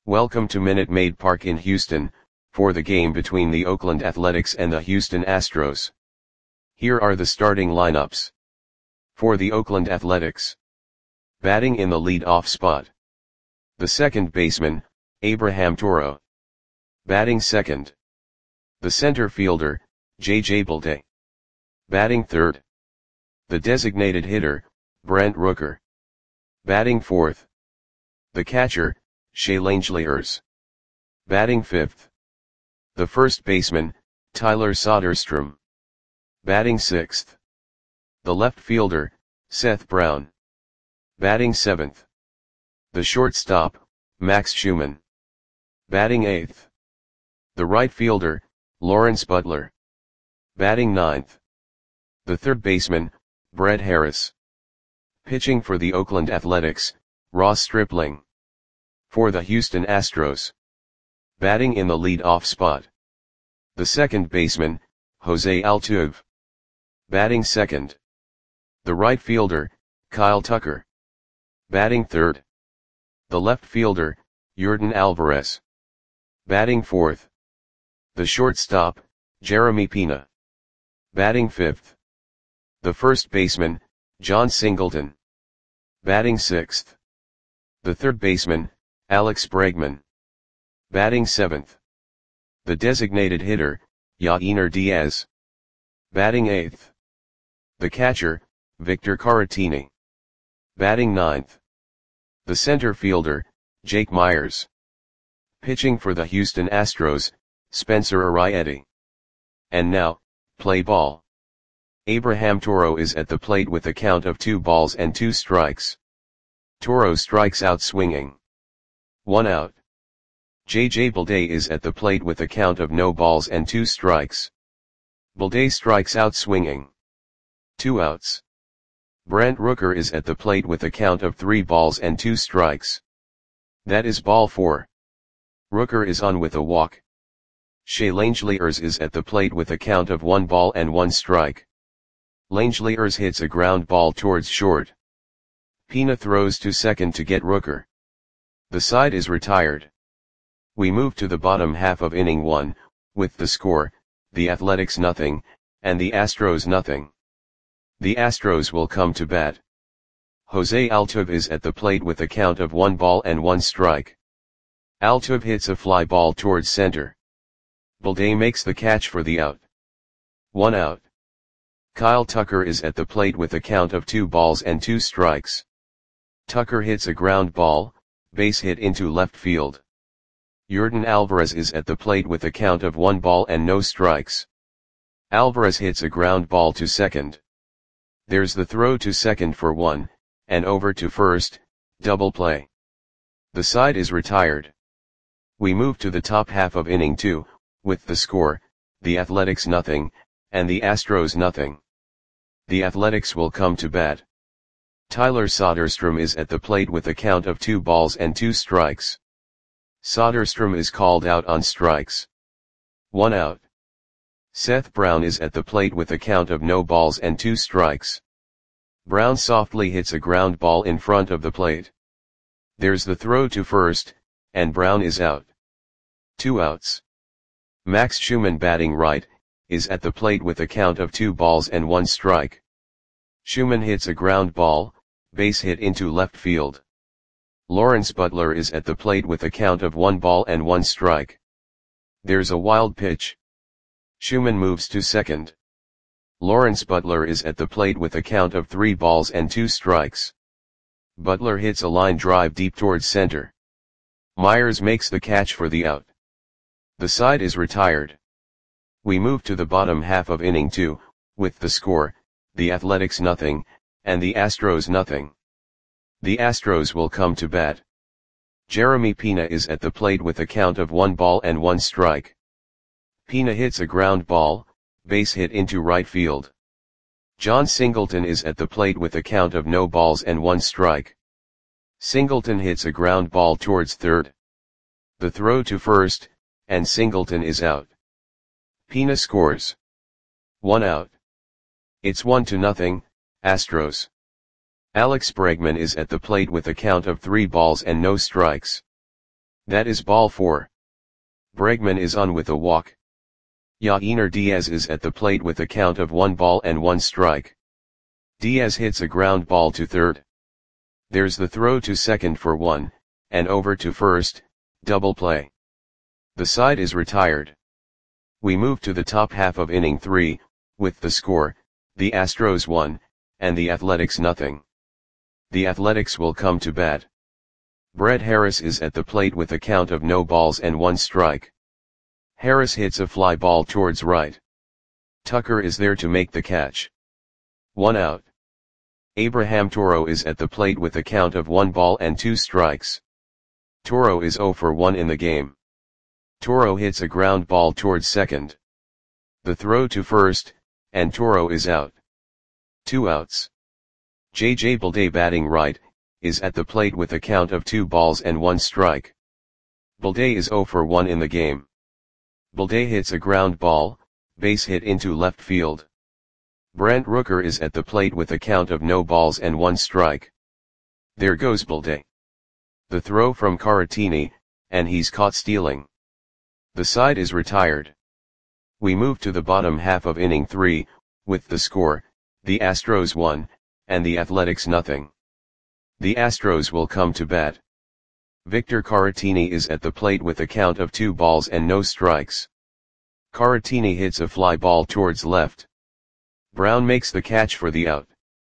Welcome to Minute Maid Park in Houston, for the game between the Oakland Athletics and the Houston Astros. Here are the starting lineups. For the Oakland Athletics. Batting in the lead-off spot. The second baseman, Abraham Toro. Batting second. The center fielder, J.J. Bleday. Batting third. The designated hitter, Brent Rooker. Batting fourth. The catcher, Shea Langeliers. Batting fifth. The first baseman, Tyler Soderstrom. Batting sixth. The left fielder, Seth Brown. Batting seventh. The shortstop, Max Schumann. Batting eighth. The right fielder, Lawrence Butler. Batting ninth. The third baseman, Brett Harris. Pitching for the Oakland Athletics, Ross Stripling. For the Houston Astros. Batting in the lead-off spot. The second baseman, Jose Altuve. Batting second. The right fielder, Kyle Tucker. Batting third. The left fielder, Yordan Alvarez. Batting fourth. The shortstop, Jeremy Pena. Batting fifth. The first baseman, John Singleton. Batting sixth. The third baseman, Alex Bregman. Batting seventh. The designated hitter, Yainer Diaz. Batting eighth. The catcher, Victor Caratini. Batting ninth. The center fielder, Jake Meyers. Pitching for the Houston Astros, Spencer Arrieta. And now, play ball. Abraham Toro is at the plate with a count of 2 balls and 2 strikes. Toro strikes out swinging. 1 out. J.J. Bleday is at the plate with a count of no balls and 2 strikes. Bleday strikes out swinging. 2 outs. Brent Rooker is at the plate with a count of 3 balls and 2 strikes. That is ball 4. Rooker is on with a walk. Shea Langeliers is at the plate with a count of 1 ball and 1 strike. Langeliers hits a ground ball towards short. Pena throws to second to get Rooker. The side is retired. We move to the bottom half of inning 1, with the score, the Athletics 0, and the Astros 0. The Astros will come to bat. Jose Altuve is at the plate with a count of 1 ball and 1 strike. Altuve hits a fly ball towards center. Bleday makes the catch for the out. 1 out. Kyle Tucker is at the plate with a count of 2 balls and 2 strikes. Tucker hits a ground ball, base hit into left field. Yordan Alvarez is at the plate with a count of 1 ball and no strikes. Alvarez hits a ground ball to second. There's the throw to second for 1, and over to first, double play. The side is retired. We move to the top half of inning 2, with the score, the Athletics 0, and the Astros 0. The Athletics will come to bat. Tyler Soderstrom is at the plate with a count of 2 balls and 2 strikes. Soderstrom is called out on strikes. 1 out. Seth Brown is at the plate with a count of no balls and 2 strikes. Brown softly hits a ground ball in front of the plate. There's the throw to first, and Brown is out. 2 outs. Max Schumann, batting right, is at the plate with a count of 2 balls and 1 strike. Schumann hits a ground ball, base hit into left field. Lawrence Butler is at the plate with a count of 1 ball and 1 strike. There's a wild pitch. Schumann moves to second. Lawrence Butler is at the plate with a count of 3 balls and 2 strikes. Butler hits a line drive deep towards center. Meyers makes the catch for the out. The side is retired. We move to the bottom half of inning 2, with the score, the Athletics 0, and the Astros 0. The Astros will come to bat. Jeremy Pena is at the plate with a count of 1 ball and 1 strike. Pena hits a ground ball, base hit into right field. John Singleton is at the plate with a count of no balls and 1 strike. Singleton hits a ground ball towards third. The throw to first, and Singleton is out. Pena scores. 1 out. It's 1-0, Astros. Alex Bregman is at the plate with a count of 3 balls and no strikes. That is ball 4. Bregman is on with a walk. Yainer Diaz is at the plate with a count of 1 ball and 1 strike. Diaz hits a ground ball to third. There's the throw to second for 1, and over to first, double play. The side is retired. We move to the top half of inning 3, with the score, the Astros 1, and the Athletics nothing. The Athletics will come to bat. Brett Harris is at the plate with a count of no balls and 1 strike. Harris hits a fly ball towards right. Tucker is there to make the catch. 1 out. Abraham Toro is at the plate with a count of 1 ball and 2 strikes. Toro is 0 for 1 in the game. Toro hits a ground ball towards second. The throw to first, and Toro is out. 2 outs. J.J. Bleday batting right, is at the plate with a count of 2 balls and 1 strike. Bleday is 0 for 1 in the game. Bleday hits a ground ball, base hit into left field. Brent Rooker is at the plate with a count of no balls and 1 strike. There goes Bleday. The throw from Caratini, and he's caught stealing. The side is retired. We move to the bottom half of inning 3, with the score, the Astros 1, and the Athletics nothing. The Astros will come to bat. Victor Caratini is at the plate with a count of 2 balls and no strikes. Caratini hits a fly ball towards left. Brown makes the catch for the out.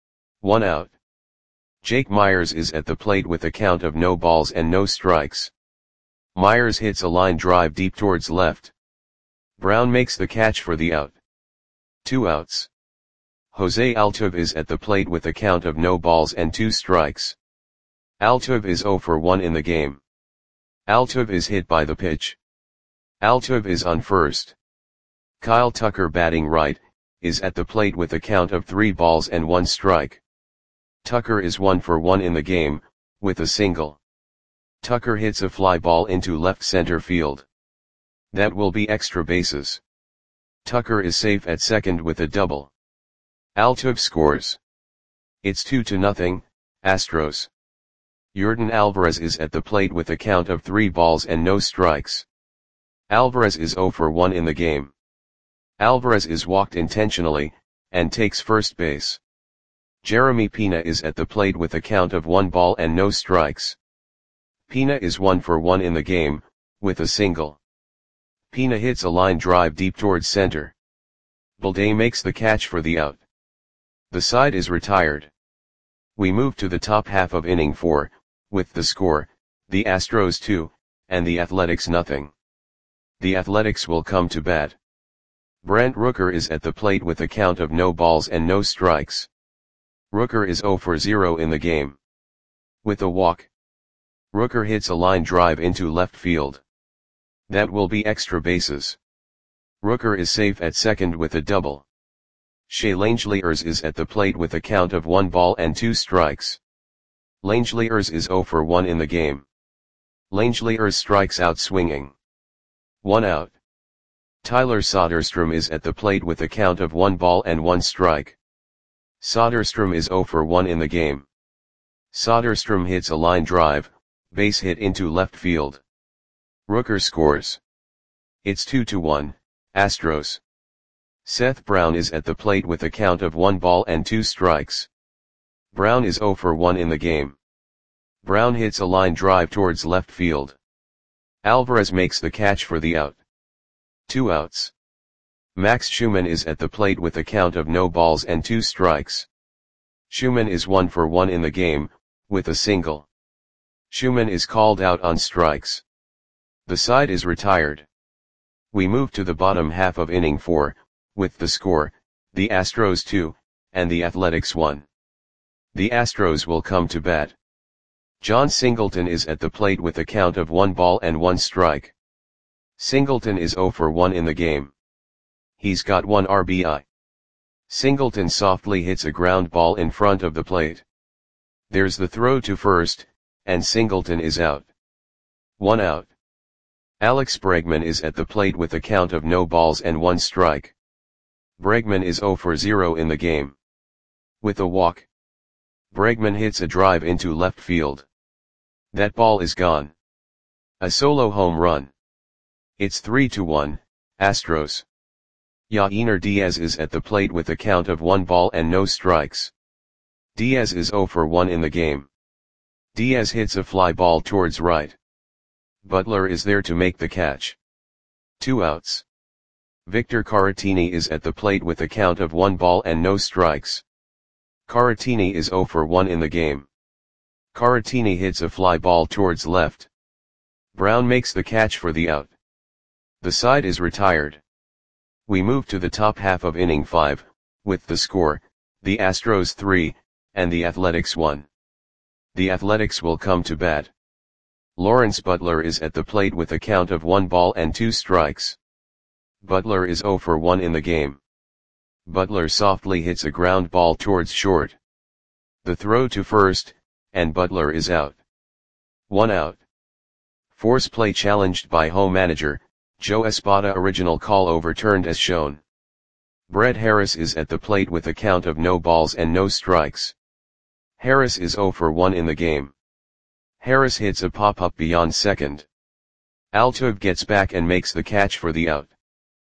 1 out. Jake Myers is at the plate with a count of no balls and no strikes. Myers hits a line drive deep towards left. Brown makes the catch for the out. 2 outs. Jose Altuve is at the plate with a count of no balls and 2 strikes. Altuve is 0 for 1 in the game. Altuve is hit by the pitch. Altuve is on first. Kyle Tucker batting right, is at the plate with a count of 3 balls and 1 strike. Tucker is 1 for 1 in the game, with a single. Tucker hits a fly ball into left center field. That will be extra bases. Tucker is safe at second with a double. Altuve scores. It's 2-0, Astros. Yordan Alvarez is at the plate with a count of 3 balls and no strikes. Alvarez is 0 for 1 in the game. Alvarez is walked intentionally, and takes first base. Jeremy Pena is at the plate with a count of 1 ball and no strikes. Pena is 1 for 1 in the game, with a single. Pena hits a line drive deep towards center. Bleday makes the catch for the out. The side is retired. We move to the top half of inning 4, with the score, the Astros 2, and the Athletics nothing. The Athletics will come to bat. Brent Rooker is at the plate with a count of no balls and no strikes. Rooker is 0 for 0 in the game. With a walk. Rooker hits a line drive into left field. That will be extra bases. Rooker is safe at second with a double. Shea Langeliers is at the plate with a count of 1 ball and 2 strikes. Langeliers is 0 for 1 in the game. Langeliers strikes out swinging. 1 out. Tyler Soderstrom is at the plate with a count of 1 ball and 1 strike. Soderstrom is 0 for 1 in the game. Soderstrom hits a line drive, base hit into left field. Rooker scores. It's 2-1, Astros. Seth Brown is at the plate with a count of 1 ball and 2 strikes. Brown is 0 for 1 in the game. Brown hits a line drive towards left field. Alvarez makes the catch for the out. 2 outs. Max Schumann is at the plate with a count of no balls and 2 strikes. Schumann is 1 for 1 in the game, with a single. Schumann is called out on strikes. The side is retired. We move to the bottom half of inning 4, with the score, the Astros 2, and the Athletics 1. The Astros will come to bat. John Singleton is at the plate with a count of 1 ball and 1 strike. Singleton is 0 for 1 in the game. He's got 1 RBI. Singleton softly hits a ground ball in front of the plate. There's the throw to first, and Singleton is out. 1 out. Alex Bregman is at the plate with a count of no balls and 1 strike. Bregman is 0 for 0 in the game. With a walk. Bregman hits a drive into left field. That ball is gone. A solo home run. It's 3-1, Astros. Yainer Diaz is at the plate with a count of 1 ball and no strikes. Diaz is 0 for 1 in the game. Diaz hits a fly ball towards right. Butler is there to make the catch. 2 outs. Victor Caratini is at the plate with a count of 1 ball and no strikes. Caratini is 0 for 1 in the game. Caratini hits a fly ball towards left. Brown makes the catch for the out. The side is retired. We move to the top half of inning 5, with the score, the Astros 3, and the Athletics 1. The Athletics will come to bat. Lawrence Butler is at the plate with a count of 1 ball and 2 strikes. Butler is 0 for 1 in the game. Butler softly hits a ground ball towards short. The throw to first, and Butler is out. 1 out. Force play challenged by home manager, Joe Espada. Original call overturned as shown. Brett Harris is at the plate with a count of no balls and no strikes. Harris is 0 for 1 in the game. Harris hits a pop-up beyond second. Altuve gets back and makes the catch for the out.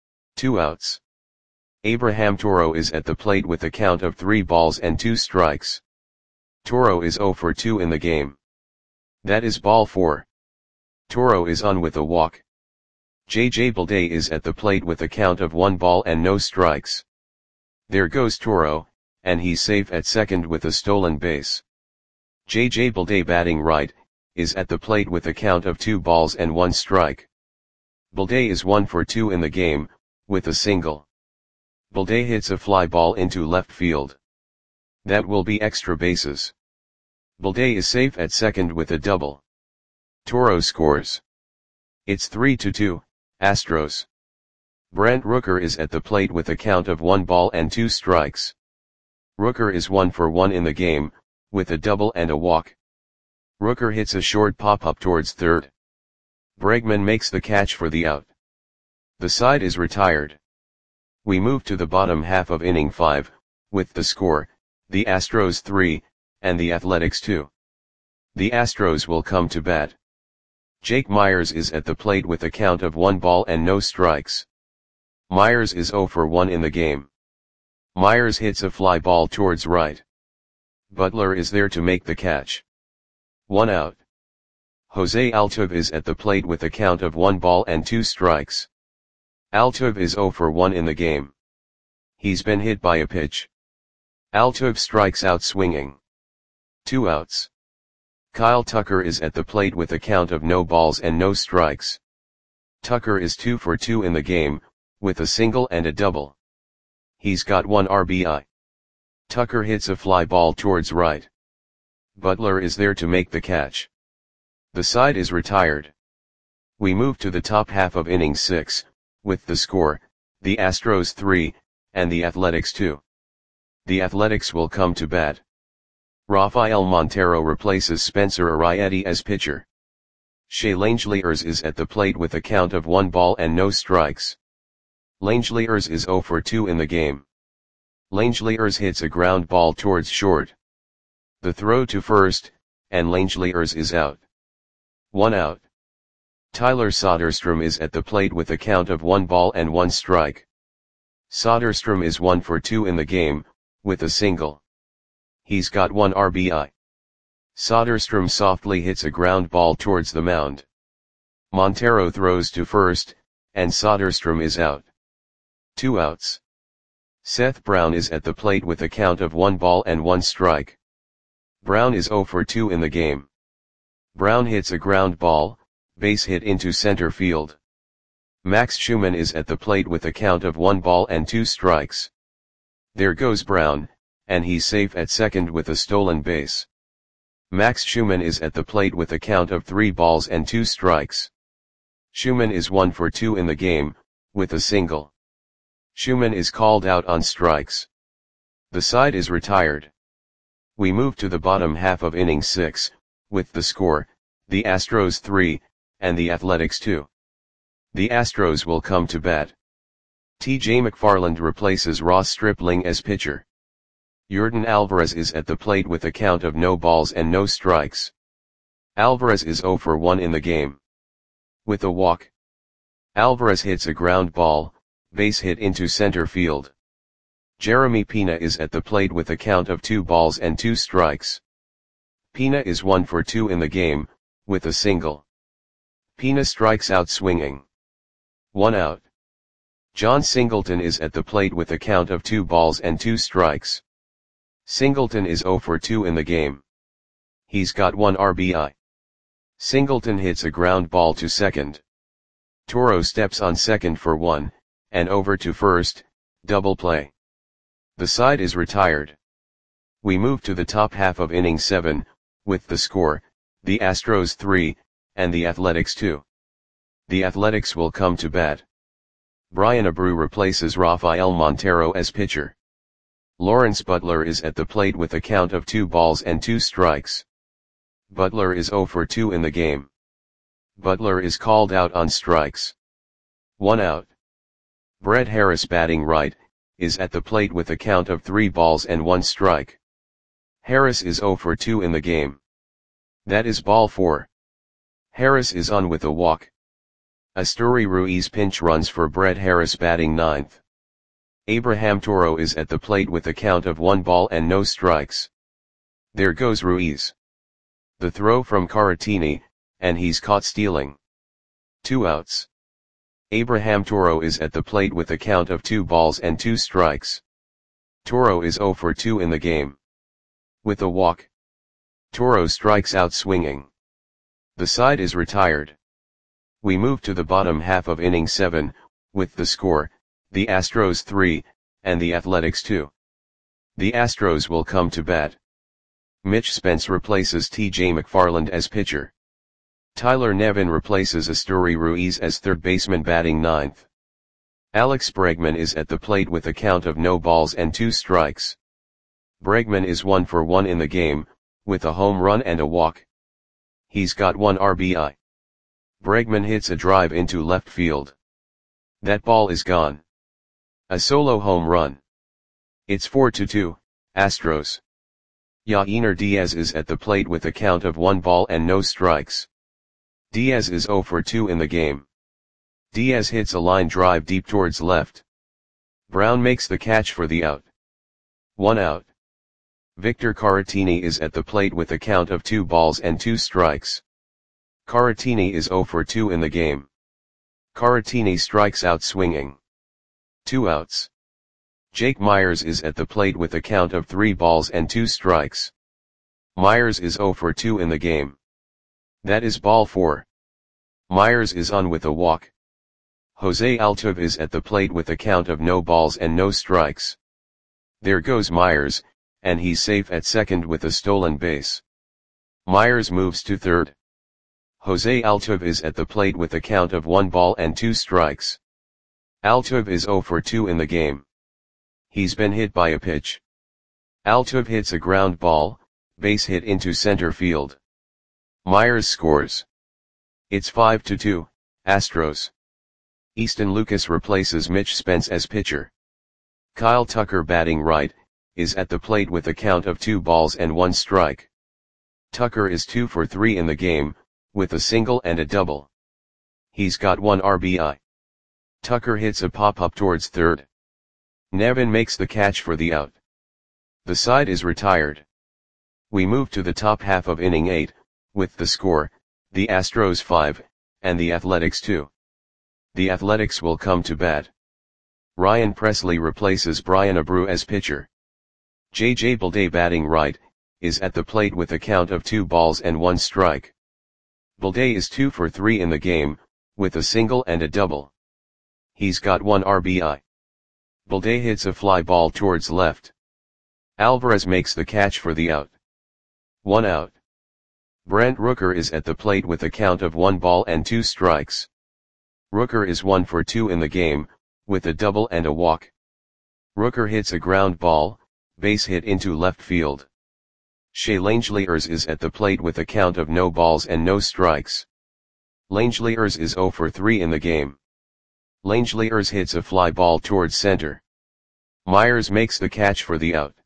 2 outs. Abraham Toro is at the plate with a count of 3 balls and 2 strikes. Toro is 0 for 2 in the game. That is ball 4. Toro is on with a walk. J.J. Bleday is at the plate with a count of 1 ball and no strikes. There goes Toro, and he's safe at second with a stolen base. J.J. Bleday, batting right, is at the plate with a count of 2 balls and 1 strike. Bleday is 1 for 2 in the game, with a single. Bleday hits a fly ball into left field. That will be extra bases. Bleday is safe at second with a double. Toro scores. It's 3-2, Astros. Brent Rooker is at the plate with a count of 1 ball and 2 strikes. Rooker is 1 for 1 in the game, with a double and a walk. Rooker hits a short pop-up towards third. Bregman makes the catch for the out. The side is retired. We move to the bottom half of inning 5, with the score, the Astros 3, and the Athletics 2. The Astros will come to bat. Jake Myers is at the plate with a count of 1 ball and no strikes. Myers is 0 for 1 in the game. Myers hits a fly ball towards right. Butler is there to make the catch. 1 out. Jose Altuve is at the plate with a count of 1 ball and 2 strikes. Altuve is 0 for 1 in the game. He's been hit by a pitch. Altuve strikes out swinging. 2 outs. Kyle Tucker is at the plate with a count of no balls and no strikes. Tucker is 2 for 2 in the game, with a single and a double. He's got 1 RBI. Tucker hits a fly ball towards right. Butler is there to make the catch. The side is retired. We move to the top half of inning 6, with the score, the Astros 3, and the Athletics 2. The Athletics will come to bat. Rafael Montero replaces Spencer Arrieta as pitcher. Shea Langeliers is at the plate with a count of 1 ball and no strikes. Langeliers is 0 for 2 in the game. Langeliers hits a ground ball towards short. The throw to first, and Langeliers is out. 1 out. Tyler Soderstrom is at the plate with a count of 1 ball and 1 strike. Soderstrom is 1 for 2 in the game, with a single. He's got 1 RBI. Soderstrom softly hits a ground ball towards the mound. Montero throws to first, and Soderstrom is out. 2 outs. Seth Brown is at the plate with a count of 1 ball and 1 strike. Brown is 0 for 2 in the game. Brown hits a ground ball, base hit into center field. Max Schumann is at the plate with a count of 1 ball and 2 strikes. There goes Brown, and he's safe at second with a stolen base. Max Schumann is at the plate with a count of 3 balls and 2 strikes. Schumann is 1 for 2 in the game, with a single. Schumann is called out on strikes. The side is retired. We move to the bottom half of inning 6, with the score, the Astros 3, and the Athletics 2. The Astros will come to bat. T.J. McFarland replaces Ross Stripling as pitcher. Yordan Alvarez is at the plate with a count of no balls and no strikes. Alvarez is 0 for 1 in the game. With a walk. Alvarez hits a ground ball, base hit into center field. Jeremy Pina is at the plate with a count of 2 balls and 2 strikes. Pina is 1 for 2 in the game, with a single. Pina strikes out swinging. 1 out. John Singleton is at the plate with a count of 2 balls and 2 strikes. Singleton is 0 for 2 in the game. He's got 1 RBI. Singleton hits a ground ball to second. Toro steps on second for 1, and over to first, double play. The side is retired. We move to the top half of inning 7, with the score, the Astros 3, and the Athletics 2. The Athletics will come to bat. Brian Abreu replaces Rafael Montero as pitcher. Lawrence Butler is at the plate with a count of 2 balls and 2 strikes. Butler is 0 for 2 in the game. Butler is called out on strikes. 1 out. Brett Harris, batting right, is at the plate with a count of 3 balls and 1 strike. Harris is 0 for 2 in the game. That is ball 4. Harris is on with a walk. Asturi Ruiz pinch runs for Brett Harris, batting ninth. Abraham Toro is at the plate with a count of 1 ball and no strikes. There goes Ruiz. The throw from Caratini, and he's caught stealing. 2 outs. Abraham Toro is at the plate with a count of 2 balls and 2 strikes. Toro is 0 for 2 in the game. With a walk. Toro strikes out swinging. The side is retired. We move to the bottom half of inning 7, with the score, the Astros 3, and the Athletics 2. The Astros will come to bat. Mitch Spence replaces T.J. McFarland as pitcher. Tyler Nevin replaces Asturi Ruiz as third baseman, batting ninth. Alex Bregman is at the plate with a count of no balls and 2 strikes. Bregman is 1 for 1 in the game, with a home run and a walk. He's got 1 RBI. Bregman hits a drive into left field. That ball is gone. A solo home run. It's 4-2, Astros. Yainer Diaz is at the plate with a count of 1 ball and no strikes. Diaz is 0 for 2 in the game. Diaz hits a line drive deep towards left. Brown makes the catch for the out. 1 out. Victor Caratini is at the plate with a count of 2 balls and 2 strikes. Caratini is 0 for 2 in the game. Caratini strikes out swinging. 2 outs. Jake Myers is at the plate with a count of 3 balls and 2 strikes. Myers is 0 for 2 in the game. That is ball 4. Myers is on with a walk. Jose Altuve is at the plate with a count of no balls and no strikes. There goes Myers, and he's safe at second with a stolen base. Myers moves to third. Jose Altuve is at the plate with a count of 1 ball and 2 strikes. Altuve is 0 for 2 in the game. He's been hit by a pitch. Altuve hits a ground ball, base hit into center field. Myers scores. It's 5-2, Astros. Easton Lucas replaces Mitch Spence as pitcher. Kyle Tucker, batting right, is at the plate with a count of 2 balls and 1 strike. Tucker is 2 for 3 in the game, with a single and a double. He's got 1 RBI. Tucker hits a pop-up towards third. Nevin makes the catch for the out. The side is retired. We move to the top half of inning 8, with the score, the Astros 5, and the Athletics 2. The Athletics will come to bat. Ryan Presley replaces Brian Abreu as pitcher. J.J. Bleday, batting right, is at the plate with a count of 2 balls and 1 strike. Bleday is 2 for 3 in the game, with a single and a double. He's got 1 RBI. Bleday hits a fly ball towards left. Alvarez makes the catch for the out. 1 out. Brent Rooker is at the plate with a count of 1 ball and 2 strikes. Rooker is 1 for 2 in the game, with a double and a walk. Rooker hits a ground ball, base hit into left field. Shea Langeliers is at the plate with a count of no balls and no strikes. Langeliers is 0 for 3 in the game. Langeliers hits a fly ball towards center. Myers makes the catch for the out.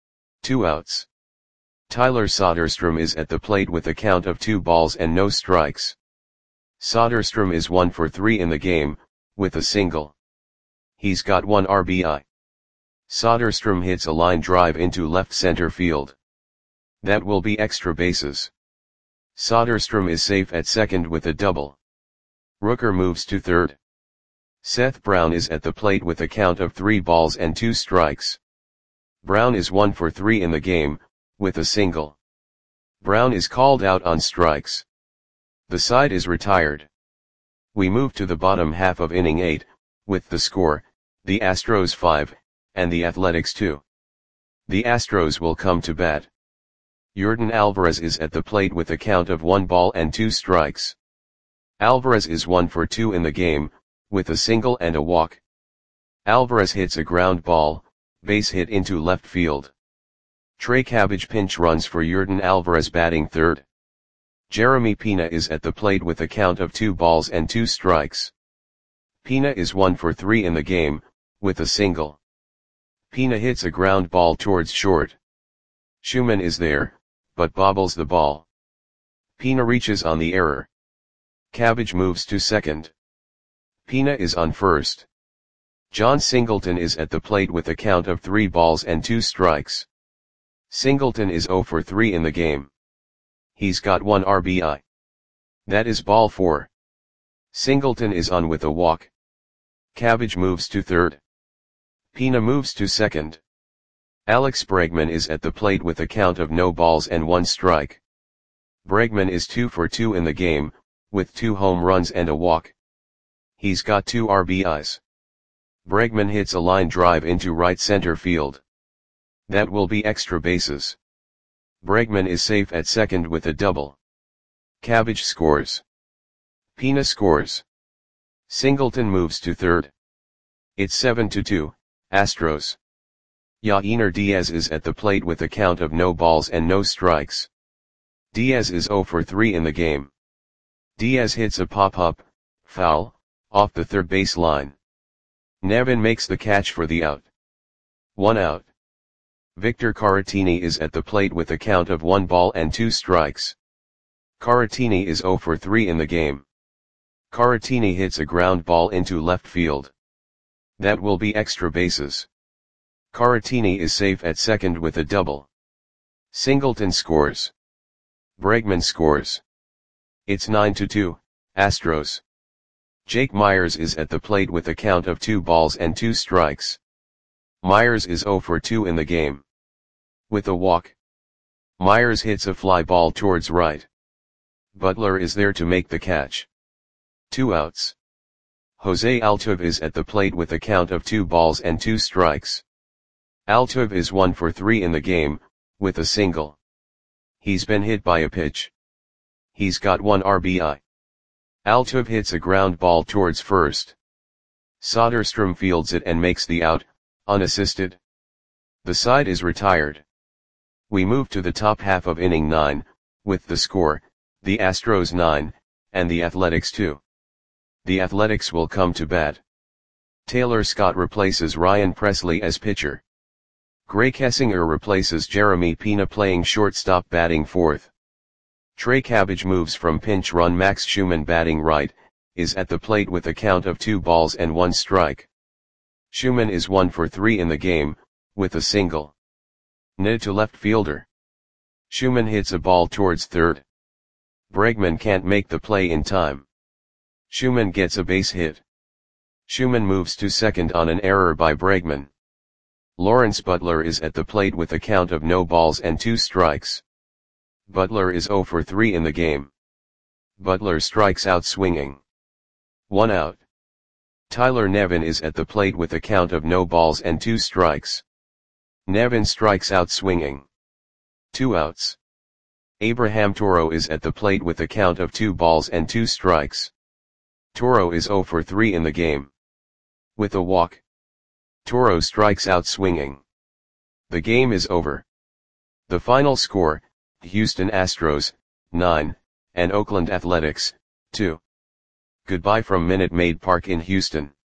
2 outs. Tyler Soderstrom is at the plate with a count of 2 balls and no strikes. Soderstrom is 1 for 3 in the game, with a single. He's got 1 RBI. Soderstrom hits a line drive into left center field. That will be extra bases. Soderstrom is safe at second with a double. Rooker moves to third. Seth Brown is at the plate with a count of 3 balls and 2 strikes. Brown is 1 for 3 in the game, with a single. Brown is called out on strikes. The side is retired. We move to the bottom half of inning 8, with the score, the Astros 5, and the Athletics 2. The Astros will come to bat. Yordan Alvarez is at the plate with a count of 1 ball and 2 strikes. Alvarez is 1 for 2 in the game, with a single and a walk. Alvarez hits a ground ball, base hit into left field. Trey Cabbage pinch runs for Yordan Alvarez batting third. Jeremy Pena is at the plate with a count of 2 balls and 2 strikes. Pena is 1 for 3 in the game, with a single. Pena hits a ground ball towards short. Schumann is there, but bobbles the ball. Pena reaches on the error. Cabbage moves to second. Pena is on first. John Singleton is at the plate with a count of 3 balls and 2 strikes. Singleton is 0 for 3 in the game. He's got 1 RBI. That is ball 4. Singleton is on with a walk. Cabbage moves to third. Pena moves to second. Alex Bregman is at the plate with a count of no balls and 1 strike. Bregman is 2 for 2 in the game, with 2 home runs and a walk. He's got 2 RBIs. Bregman hits a line drive into right center field. That will be extra bases. Bregman is safe at second with a double. Cabbage scores. Pena scores. Singleton moves to third. It's 7-2, Astros. Yainer Diaz is at the plate with a count of no balls and no strikes. Diaz is 0 for 3 in the game. Diaz hits a pop-up, foul, off the third base line. Nevin makes the catch for the out. 1 out. Victor Caratini is at the plate with a count of 1 ball and 2 strikes. Caratini is 0 for 3 in the game. Caratini hits a ground ball into left field. That will be extra bases. Caratini is safe at second with a double. Singleton scores. Bregman scores. It's 9-2, Astros. Jake Myers is at the plate with a count of 2 balls and 2 strikes. Myers is 0 for 2 in the game. With a walk. Myers hits a fly ball towards right. Butler is there to make the catch. 2 outs. Jose Altuve is at the plate with a count of 2 balls and 2 strikes. Altuve is 1 for 3 in the game, with a single. He's been hit by a pitch. He's got 1 RBI. Altuve hits a ground ball towards first. Soderstrom fields it and makes the out, unassisted. The side is retired. We move to the top half of inning 9, with the score, the Astros 9, and the Athletics 2. The Athletics will come to bat. Taylor Scott replaces Ryan Presley as pitcher. Gray Kessinger replaces Jeremy Pena playing shortstop batting fourth. Trey Cabbage moves from pinch run. Max Schumann batting right, is at the plate with a count of 2 balls and 1 strike. Schumann is 1 for 3 in the game, with a single. Ned to left fielder. Schumann hits a ball towards third. Bregman can't make the play in time. Schumann gets a base hit. Schumann moves to second on an error by Bregman. Lawrence Butler is at the plate with a count of no balls and 2 strikes. Butler is 0 for 3 in the game. Butler strikes out swinging. 1 out. Tyler Nevin is at the plate with a count of no balls and 2 strikes. Nevin strikes out swinging. 2 outs. Abraham Toro is at the plate with a count of 2 balls and 2 strikes. Toro is 0 for 3 in the game. With a walk. Toro strikes out swinging. The game is over. The final score, Houston Astros, 9, and Oakland Athletics, 2. Goodbye from Minute Maid Park in Houston.